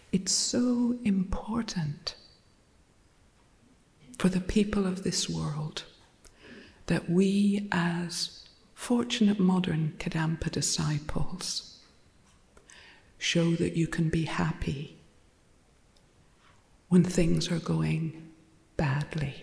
It's so important for the people of this world that we, as fortunate modern Kadampa disciples, show that you can be happy when things are going badly.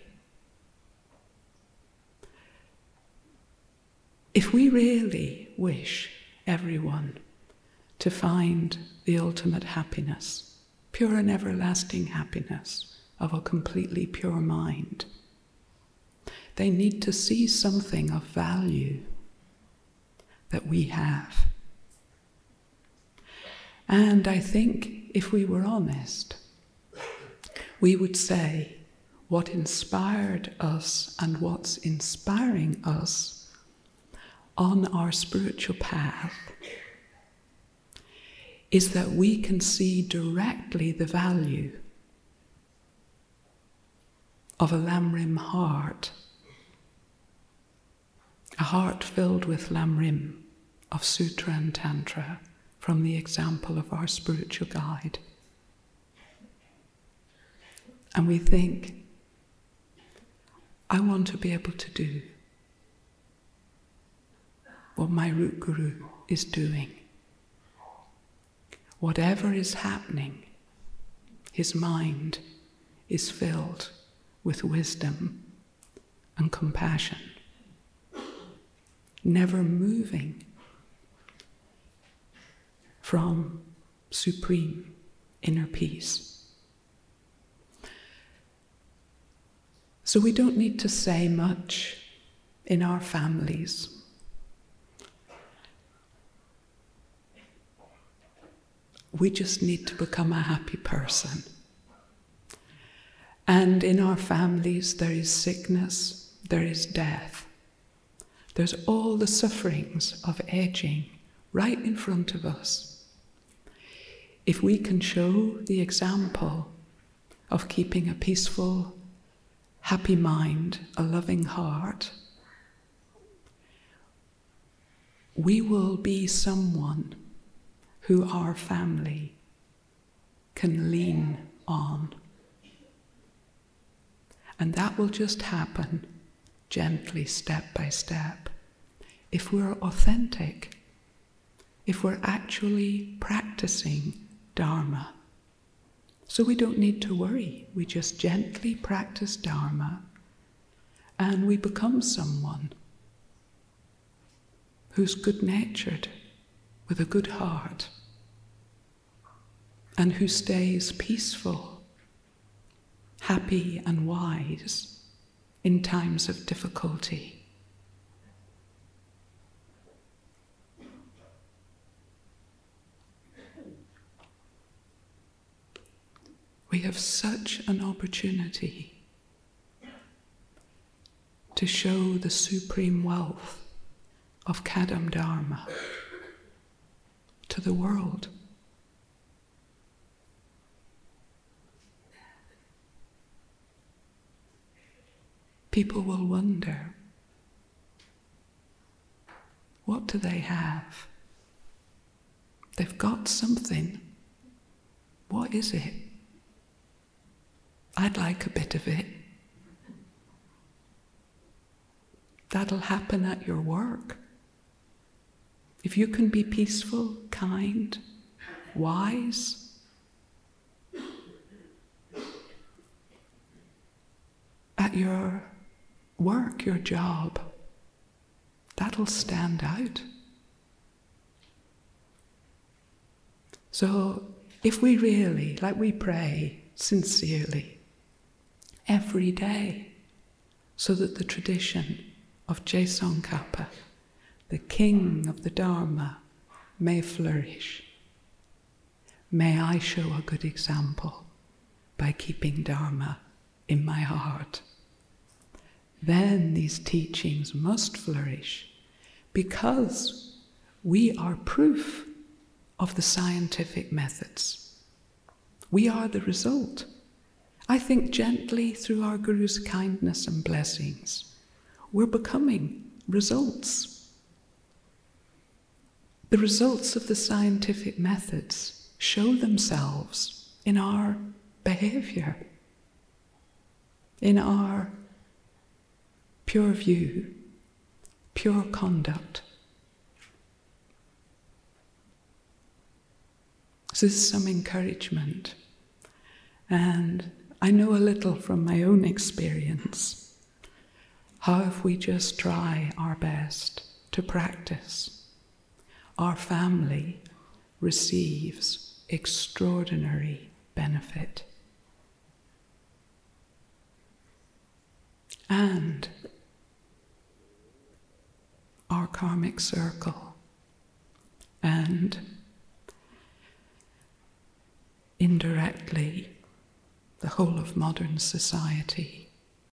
If we really wish everyone to find the ultimate happiness, pure and everlasting happiness of a completely pure mind, they need to see something of value that we have. And I think if we were honest, we would say what inspired us and what's inspiring us on our spiritual path is that we can see directly the value of a Lamrim heart, a heart filled with Lamrim of Sutra and Tantra, from the example of our spiritual guide. And we think, I want to be able to do what my root guru is doing. Whatever is happening, his mind is filled with wisdom and compassion, never moving from supreme inner peace. So we don't need to say much in our families. We just need to become a happy person. And in our families there is sickness, there is death. There's all the sufferings of aging right in front of us. If we can show the example of keeping a peaceful, happy mind, a loving heart, we will be someone who our family can lean on. And that will just happen gently, step by step, if we're authentic, if we're actually practicing Dharma. So we don't need to worry. We just gently practice Dharma and we become someone who's good-natured, with a good heart, and who stays peaceful, happy and wise in times of difficulty. We have such an opportunity to show the supreme wealth of Kadam Dharma to the world. People will wonder, what do they have? They've got something. What is it? I'd like a bit of it. That'll happen at your work. If you can be peaceful, kind, wise, at your work, your job, that'll stand out. So if we really, like we pray sincerely every day, so that the tradition of Je Tsongkhapa, the king of the Dharma, may flourish. May I show a good example by keeping Dharma in my heart. Then these teachings must flourish, because we are proof of the scientific methods. We are the result. I think gently through our Guru's kindness and blessings, we're becoming results. The results of the scientific methods show themselves in our behaviour, in our pure view, pure conduct. So this is some encouragement. And I know a little from my own experience how if we just try our best to practice, our family receives extraordinary benefit. And our karmic circle, and indirectly the whole of modern society